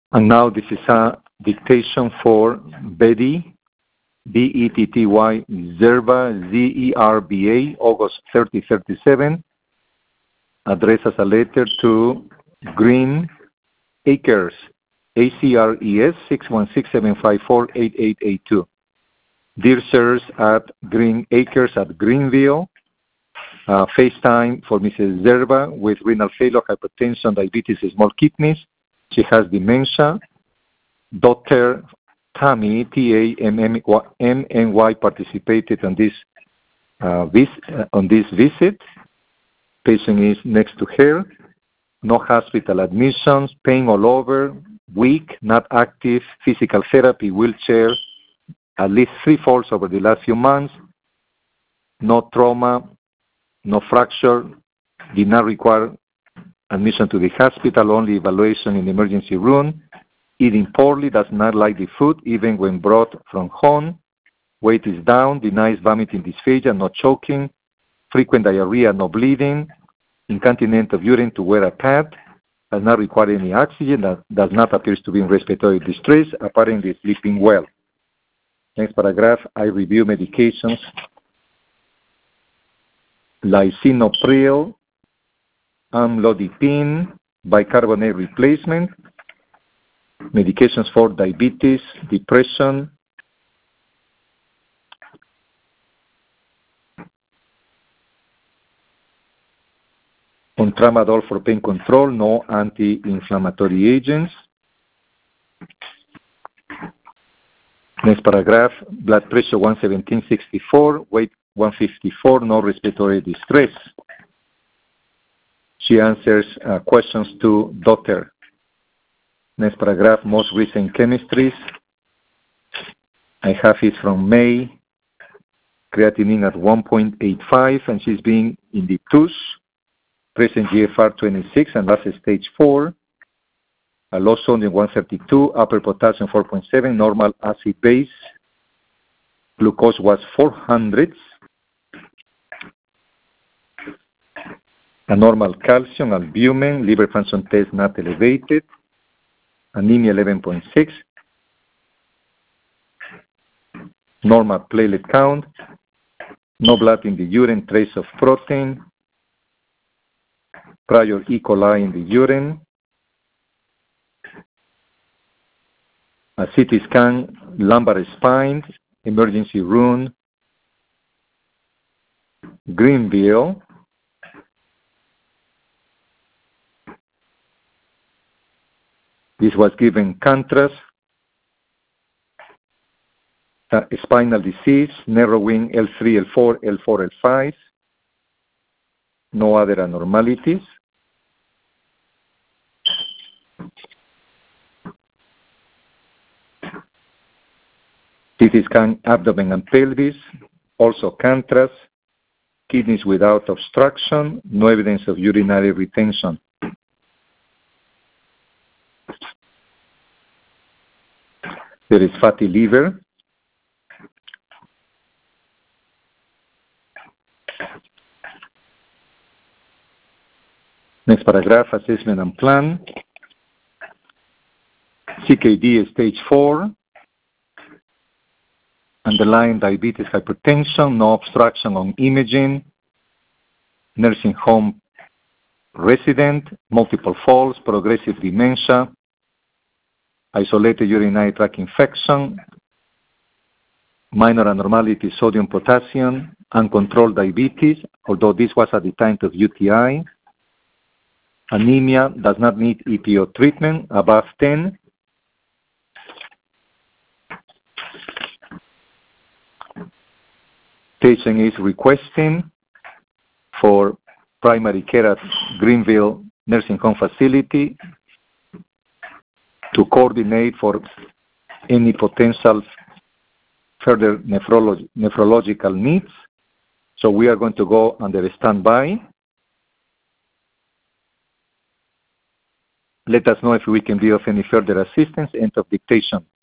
And now this is a dictation for Betty, B-E-T-T-Y, Zerba, Z-E-R-B-A, August 3037. Address as a letter to Green Acres, ACRES 616-754-8882. Dear sirs at Green Acres at Greenville, FaceTime for Mrs. Zerba with renal failure, hypertension, diabetes, small kidneys. She has dementia. Dr. Tammy, T-A-M-M-Y, participated on this visit. Patient is next to her. No hospital admissions, pain all over, weak, not active, physical therapy, wheelchair, at least 3 falls over the last few months, no trauma, no fracture, did not require admission to the hospital, only evaluation in the emergency room, eating poorly, does not like the food, even when brought from home, weight is down, denies vomiting, dysphagia, no choking, frequent diarrhea, no bleeding, incontinent of urine to wear a pad, does not require any oxygen, does not appear to be in respiratory distress, apparently sleeping well. Next paragraph, I review medications. Lisinopril, amlodipine, bicarbonate replacement, medications for diabetes, depression, on tramadol for pain control, no anti-inflammatory agents. Next paragraph, blood pressure 117/64, weight 154, no respiratory distress. She answers questions to doctor. Next paragraph, most recent chemistries. I have it from May. Creatinine at 1.85, and she's being in the TUS. Present GFR 26 and last stage 4. A low sodium 132, upper potassium 4.7, normal acid base. Glucose was 400. A normal calcium, albumin, liver function test not elevated. Anemia 11.6. Normal platelet count. No blood in the urine, trace of protein. Prior E. coli in the urine. A CT scan, lumbar spine, emergency room, Greenville. This was given contrast, spinal disease, narrowing L3, L4, L4, L5, no other abnormalities. CT scan, abdomen and pelvis, also contrast, kidneys without obstruction, no evidence of urinary retention. There is fatty liver. Next paragraph, assessment and plan. CKD stage 4. Underlying diabetes, hypertension, no obstruction on imaging. Nursing home resident, multiple falls, progressive dementia. Isolated urinary tract infection, minor abnormality, sodium, potassium, uncontrolled diabetes, although this was at the time of UTI. Anemia, does not need EPO treatment, above 10. Patient is requesting for primary care at Greenville Nursing Home Facility to coordinate for any potential further nephrological needs. So we are going to go under standby. Let us know if we can be of any further assistance. End of dictation.